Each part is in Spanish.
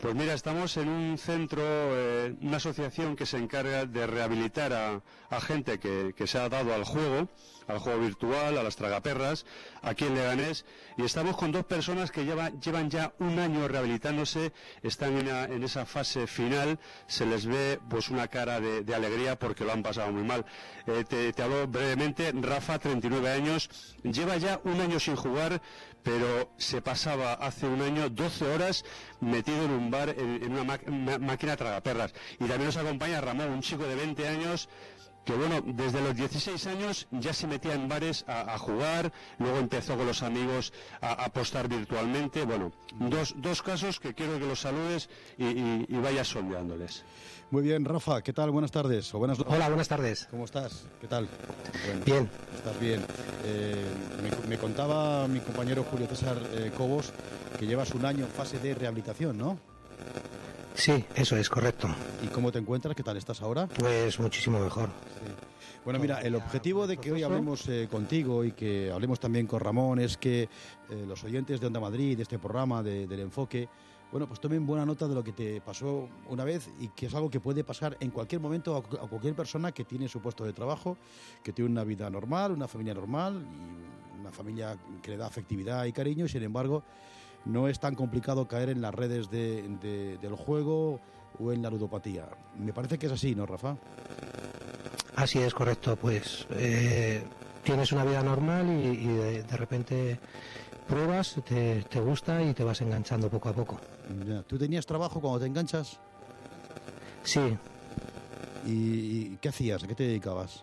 Pues mira, estamos en un centro, una asociación que se encarga de rehabilitar a gente que se ha dado al juego virtual, a las tragaperras, aquí en Leganés, y estamos con dos personas que llevan ya un año rehabilitándose, están en esa fase final, se les ve pues una cara de alegría porque lo han pasado muy mal. Te hablo brevemente. Rafa, 39 años, lleva ya un año sin jugar, pero se pasaba hace un año 12 horas metido en un bar, en una máquina tragaperras. Y también nos acompaña Ramón, un chico de 20 años, que bueno, desde los 16 años ya se metía en bares a jugar, luego empezó con los amigos a apostar virtualmente. Bueno, dos casos que quiero que los saludes y vayas sondeándoles. Muy bien, Rafa, ¿qué tal? Buenas tardes. Hola, buenas tardes. ¿Cómo estás? ¿Qué tal? Bueno, bien. ¿Estás bien? Me contaba mi compañero Julio César Cobos que llevas un año en fase de rehabilitación, ¿no? Sí, eso es, correcto. ¿Y cómo te encuentras? ¿Qué tal estás ahora? Pues muchísimo mejor. Sí. Bueno, mira, el objetivo de que hoy hablemos contigo y que hablemos también con Ramón es que los oyentes de Onda Madrid, de este programa, del Enfoque, bueno, pues tomen buena nota de lo que te pasó una vez y que es algo que puede pasar en cualquier momento a cualquier persona que tiene su puesto de trabajo, que tiene una vida normal, una familia normal y una familia que le da afectividad y cariño, y sin embargo no es tan complicado caer en las redes del juego o en la ludopatía. Me parece que es así, ¿no, Rafa? Así es, correcto. Pues tienes una vida normal y de repente pruebas, te gusta y te vas enganchando poco a poco. Ya. ¿Tú tenías trabajo cuando te enganchas? Sí. ¿Y qué hacías? ¿A qué te dedicabas?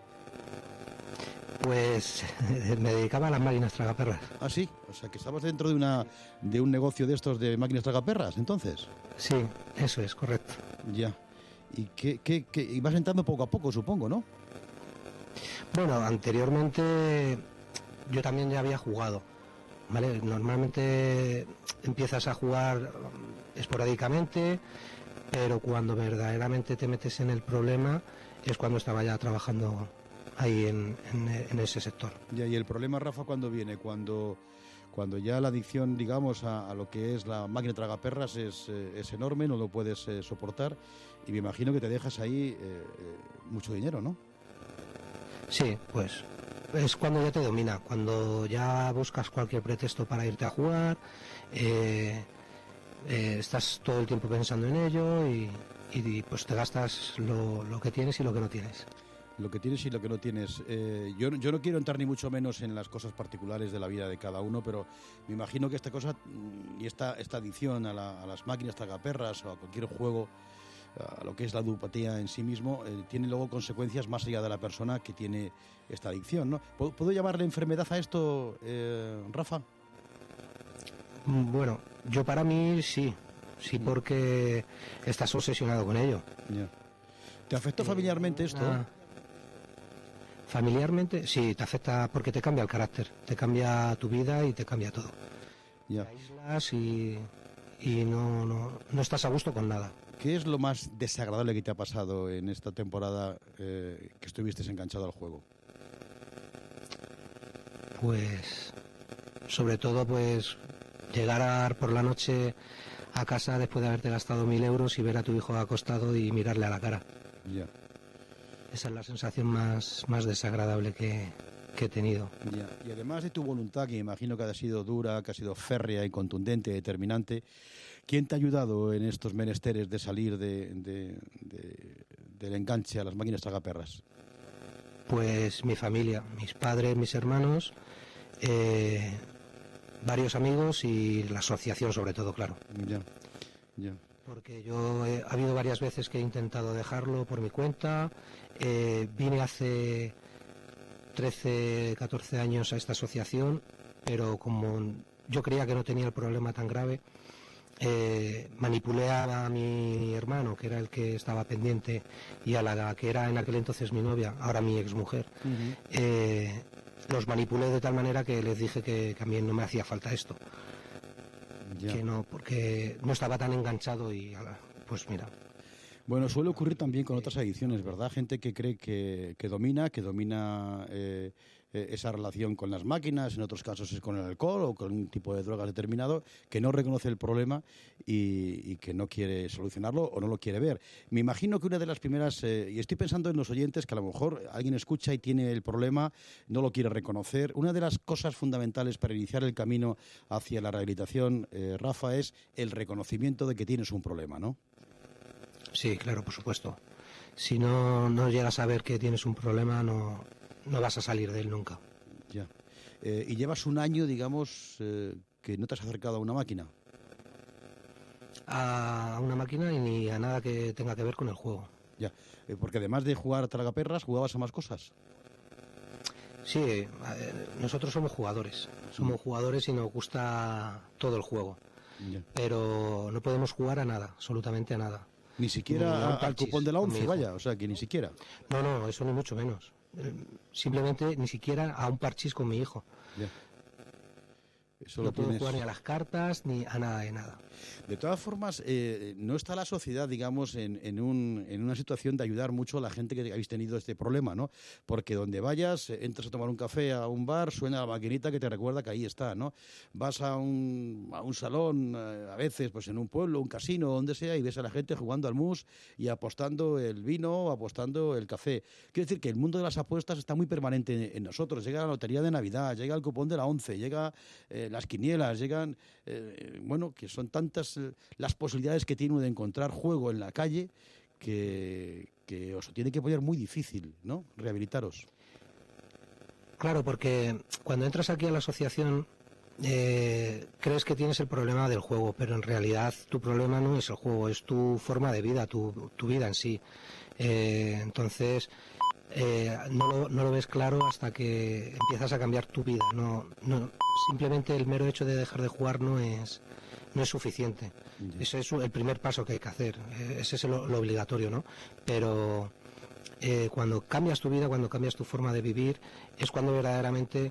Pues me dedicaba a las máquinas tragaperras. Ah, sí, o sea que estabas dentro de un negocio de estos de máquinas tragaperras, entonces. Sí, eso es, correcto. Ya. ¿Y qué ibas entrando poco a poco, supongo, no? Bueno, anteriormente yo también ya había jugado, ¿vale? Normalmente empiezas a jugar esporádicamente, pero cuando verdaderamente te metes en el problema es cuando estaba ya trabajando ahí en ese sector. Ya, y el problema, Rafa, ¿cuándo viene? Cuando ya la adicción, digamos, a lo que es la máquina tragaperras es enorme, no lo puedes soportar, y me imagino que te dejas ahí mucho dinero, ¿no? Sí, pues es cuando ya te domina, cuando ya buscas cualquier pretexto para irte a jugar, estás todo el tiempo pensando en ello y pues te gastas lo que tienes y lo que no tienes. Lo que tienes y lo que no tienes. Yo no quiero entrar ni mucho menos en las cosas particulares de la vida de cada uno, pero me imagino que esta cosa y esta adicción a las máquinas tragaperras o a cualquier juego, a lo que es la ludopatía en sí mismo, tiene luego consecuencias más allá de la persona que tiene esta adicción, ¿no? ¿Puedo llamarle enfermedad a esto, Rafa? Bueno, yo para mí sí, porque estás obsesionado con ello. Yeah. ¿Te afectó familiarmente esto? Familiarmente, sí, te afecta porque te cambia el carácter, te cambia tu vida y te cambia todo. Yeah. Te aíslas y no estás a gusto con nada. ¿Qué es lo más desagradable que te ha pasado en esta temporada que estuviste enganchado al juego? Pues, sobre todo, pues llegar por la noche a casa después de haberte gastado 1.000 euros y ver a tu hijo acostado y mirarle a la cara. Ya. Esa es la sensación más desagradable que he tenido. Ya. Y además de tu voluntad, que imagino que ha sido dura, que ha sido férrea y contundente, determinante, ¿quién te ha ayudado en estos menesteres de salir del enganche a las máquinas tragaperras? Pues mi familia, mis padres, mis hermanos, varios amigos y la asociación sobre todo, claro. Ya. Porque yo ha habido varias veces que he intentado dejarlo por mi cuenta. Vine hace 13, 14 años a esta asociación, pero como yo creía que no tenía el problema tan grave, manipulé a mi hermano, que era el que estaba pendiente, y a la que era en aquel entonces mi novia, ahora mi exmujer. Los manipulé de tal manera que les dije que a mí no me hacía falta esto. Que no, porque no estaba tan enganchado y pues mira. Bueno, suele ocurrir también con otras adicciones, ¿verdad? Gente que cree que domina esa relación con las máquinas, en otros casos es con el alcohol o con un tipo de drogas determinado, que no reconoce el problema y que no quiere solucionarlo o no lo quiere ver. Me imagino que una de las primeras, y estoy pensando en los oyentes, que a lo mejor alguien escucha y tiene el problema, no lo quiere reconocer. Una de las cosas fundamentales para iniciar el camino hacia la rehabilitación, Rafa, es el reconocimiento de que tienes un problema, ¿no? Sí, claro, por supuesto. Si no llegas a ver que tienes un problema, no vas a salir de él nunca. Ya. Y llevas un año, digamos, que no te has acercado a una máquina. A una máquina y ni a nada que tenga que ver con el juego. Ya. Porque además de jugar tragaperras, ¿jugabas a más cosas? Sí, nosotros somos jugadores. Somos jugadores y nos gusta todo el juego. Ya. Pero no podemos jugar a nada, absolutamente a nada. Ni siquiera al cupón de la 11, vaya, o sea, que ni siquiera. No, eso ni mucho menos. Simplemente ni siquiera a un parchís con mi hijo. Ya. Eso no puedo jugar ni a las cartas ni a nada de nada. De todas formas, no está la sociedad, digamos, en una situación de ayudar mucho a la gente que habéis tenido este problema, ¿no? Porque donde vayas, entras a tomar un café a un bar, suena la maquinita que te recuerda que ahí está, ¿no? Vas a un salón, a veces, pues en un pueblo, un casino, donde sea, y ves a la gente jugando al mus y apostando el vino, apostando el café. Quiero decir que el mundo de las apuestas está muy permanente en nosotros. Llega la lotería de Navidad, llega el cupón de la 11, llega las quinielas, llegan, bueno, que son tantas las posibilidades que tiene uno de encontrar juego en la calle que os tiene que poner muy difícil, ¿no? Rehabilitaros. Claro, porque cuando entras aquí a la asociación crees que tienes el problema del juego, pero en realidad tu problema no es el juego, es tu forma de vida, tu vida en sí. Entonces no lo ves claro hasta que empiezas a cambiar tu vida. Simplemente el mero hecho de dejar de jugar no es suficiente. Ese es el primer paso que hay que hacer. Ese es lo obligatorio, ¿no? Pero cuando cambias tu vida, cuando cambias tu forma de vivir, es cuando verdaderamente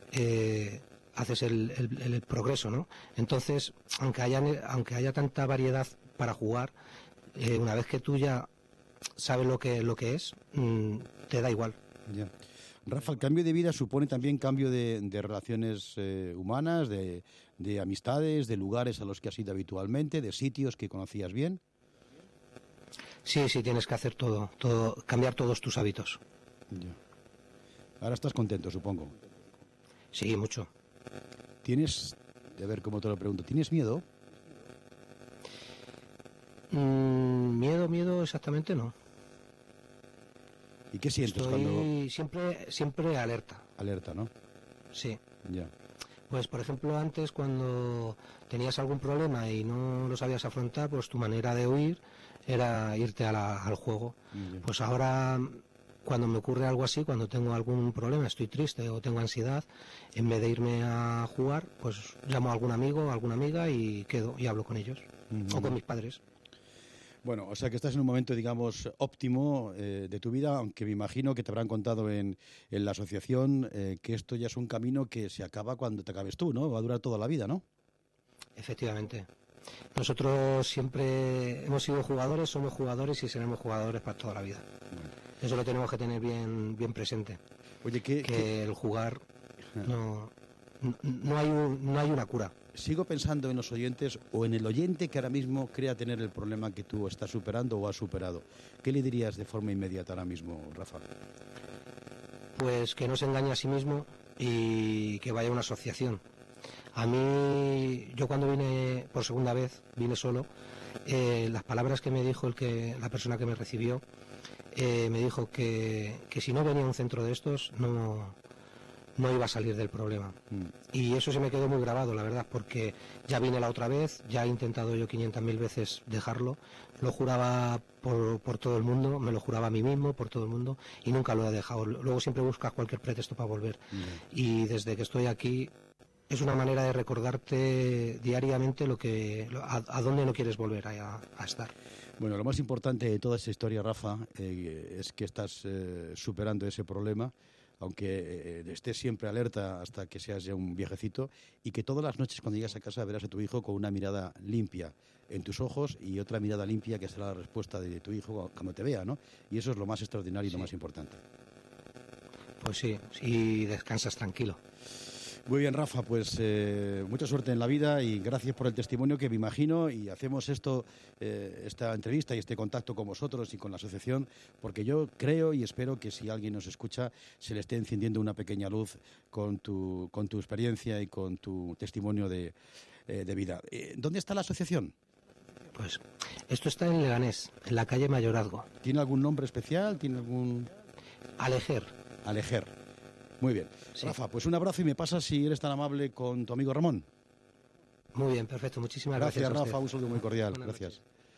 haces el progreso, ¿no? Entonces, aunque haya tanta variedad para jugar, una vez que tú ya sabes lo que es, te da igual. Ya. Rafa, el cambio de vida supone también cambio de relaciones humanas, de amistades, de lugares a los que has ido habitualmente, de sitios que conocías bien. Sí, tienes que hacer todo, cambiar todos tus hábitos. Ya. Ahora estás contento, supongo. Sí, mucho. ¿Tienes, a ver cómo te lo pregunto, ¿tienes miedo? Miedo exactamente no. ¿Y qué sientes Estoy siempre alerta. Alerta, ¿no? Sí. Ya. Pues, por ejemplo, antes cuando tenías algún problema y no lo sabías afrontar, pues tu manera de huir era irte al juego. Ya. Pues ahora, cuando me ocurre algo así, cuando tengo algún problema, estoy triste o tengo ansiedad, en vez de irme a jugar, pues llamo a algún amigo o alguna amiga y quedo y hablo con ellos. O con mis padres. Bueno, o sea que estás en un momento, digamos, óptimo de tu vida, aunque me imagino que te habrán contado en la asociación que esto ya es un camino que se acaba cuando te acabes tú, ¿no? Va a durar toda la vida, ¿no? Efectivamente. Nosotros siempre hemos sido jugadores, somos jugadores y seremos jugadores para toda la vida. Bueno. Eso lo tenemos que tener bien presente. Oye, que el jugar no hay una cura. Sigo pensando en los oyentes o en el oyente que ahora mismo crea tener el problema que tú estás superando o has superado. ¿Qué le dirías de forma inmediata ahora mismo, Rafa? Pues que no se engañe a sí mismo y que vaya a una asociación. A mí, yo cuando vine por segunda vez, vine solo, las palabras que me dijo la persona que me recibió, me dijo que si no venía a un centro de estos, no iba a salir del problema. Y eso se me quedó muy grabado, la verdad, porque ya vine la otra vez, ya he intentado yo 500.000 veces dejarlo, lo juraba por todo el mundo, me lo juraba a mí mismo, por todo el mundo, y nunca lo he dejado. Luego siempre buscas cualquier pretexto para volver. Y desde que estoy aquí, es una manera de recordarte diariamente a dónde no quieres volver a estar. Bueno, lo más importante de toda esta historia, Rafa, es que estás superando ese problema, aunque estés siempre alerta hasta que seas ya un viejecito, y que todas las noches cuando llegas a casa verás a tu hijo con una mirada limpia en tus ojos y otra mirada limpia que será la respuesta de tu hijo cuando te vea, ¿no? Y eso es lo más extraordinario y lo más importante. Pues sí, y descansas tranquilo. Muy bien, Rafa, pues mucha suerte en la vida y gracias por el testimonio que me imagino, y hacemos esta entrevista y este contacto con vosotros y con la asociación porque yo creo y espero que si alguien nos escucha se le esté encendiendo una pequeña luz con tu experiencia y con tu testimonio de vida. ¿Dónde está la asociación? Pues esto está en Leganés, en la calle Mayorazgo. ¿Tiene algún nombre especial? ¿Tiene algún...? Alejer. Muy bien. Sí. Rafa, pues un abrazo y me pasas, si eres tan amable, con tu amigo Ramón. Muy bien, perfecto. Muchísimas gracias. Gracias, Rafa. Un saludo muy cordial. Gracias.